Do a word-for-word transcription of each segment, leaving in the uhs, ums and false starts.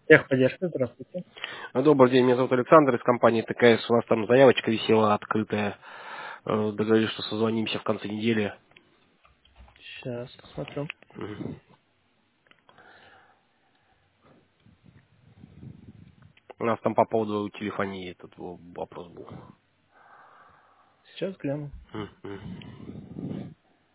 Техподдержка, здравствуйте. Добрый день, меня зовут Александр из компании ТКС. У нас там заявочка висела открытая. Э, Договорились, что созвонимся в конце недели. Сейчас посмотрю. Мгм. У нас там по поводу телефонии этот во- вопрос был. Сейчас гляну. Мгм.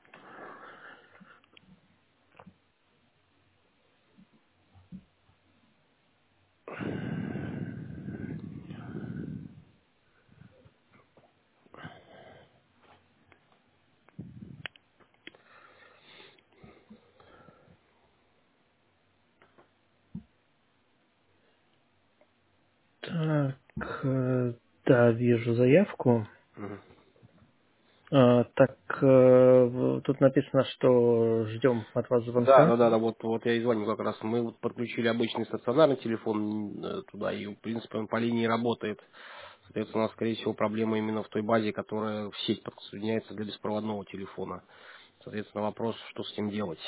Так, э, да, вижу заявку. Мгм. А, так, э, в- тут написано, что ждем от вас Да, звонка. да, да, да, вот, вот я и звоню как раз. Мы вот подключили обычный стационарный телефон э, туда, и, в принципе, он по линии работает. Соответственно, у нас, скорее всего, проблема именно в той базе, которая в сеть подсоединяется для беспроводного телефона. Соответственно, вопрос, что с этим делать.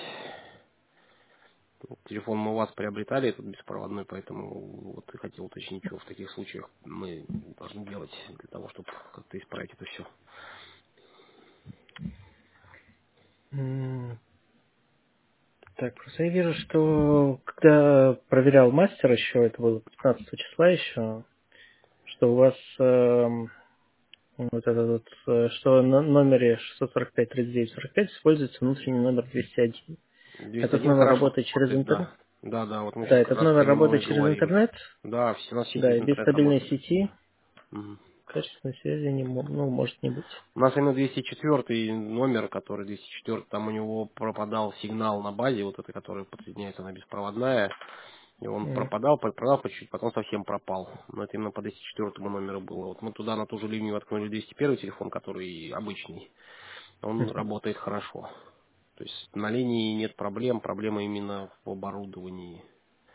Телефон мы у вас приобретали, этот беспроводной, поэтому вот и хотел уточнить, что в таких случаях мы должны делать для того, чтобы как-то исправить это все. М, Так, просто я вижу, что когда проверял мастер еще, это было пятнадцатого числа еще, что у вас эм, вот этот вот, э, что на номере шестьсот сорок пять тридцать девять сорок пять используется внутренний номер двести один. двести Этот один номер хорошо работает через работает, интернет. да. Да, да, вот мы Да, сейчас как этот раз номер про него работает и через говорим. интернет. Да, все, у нас все Да, через и без интернет стабильной работает. сети Мгм. качественной связи не, мо- ну, может не быть. У нас именно двести четыре номер, который двести четыре, там у него пропадал сигнал на базе, вот это, который подсоединяется на беспроводная. И он М, пропадал, пропадал по чуть-чуть, потом совсем пропал. Но это именно по двести четвёртому номеру было. Вот мы туда на ту же линию воткнули двести первый телефон, который обычный. Он мгм. работает хорошо. То есть на линии нет проблем, проблема именно в оборудовании.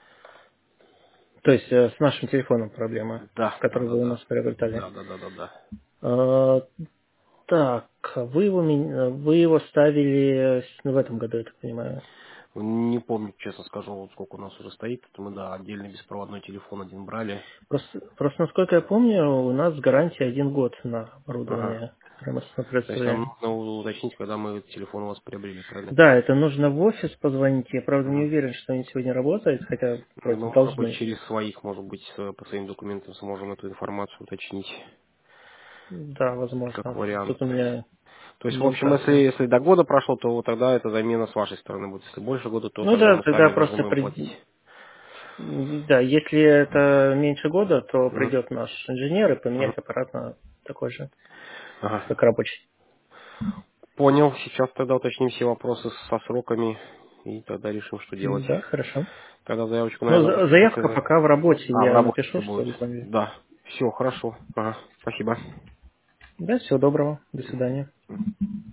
То есть э, с нашим телефоном проблема, Да, да, который да, вы у да. нас приобретали. Да, да, да, да, да. А, так, вы его, мен- вы его ставили с- ну, в этом году, я так понимаю. Не помню, честно скажу, вот сколько у нас уже стоит. Это мы, да, отдельный беспроводной телефон один брали. Просто, просто насколько я помню, у нас гарантия один год на Ага. оборудование, которое мы с- То есть нам представляем. нужно уточнить, когда мы телефон у вас приобрели, правильно я Да, понимаю? это нужно в офис позвонить. Я, правда, не Мгм. уверен, что они сегодня работают, хотя вроде Ну, может быть, должны. через своих, может быть, э, по своим документам сможем эту информацию уточнить, Да, как возможно. вариант. Тут у меня То есть, в не общем, если, указано. если до года прошло, то тогда это замена с вашей стороны будет. Если больше года, то Ну тогда да, мы тогда сами должны просто будем при... платить. Да, если это меньше года, то Мгм. придет наш инженер и Мгм. поменяет аппарат на такой же, Ага. как рабочий. Понял. Сейчас тогда уточним все вопросы со сроками и тогда решим, что делать. Да, хорошо. Когда заявочку, Ну, наверное, за- вышлю после... заявка за- пока в работе, А, в я работе напишу, это что будет. вы звонили. Да. Все, хорошо. Ага. Спасибо. Да, всего доброго. До свидания.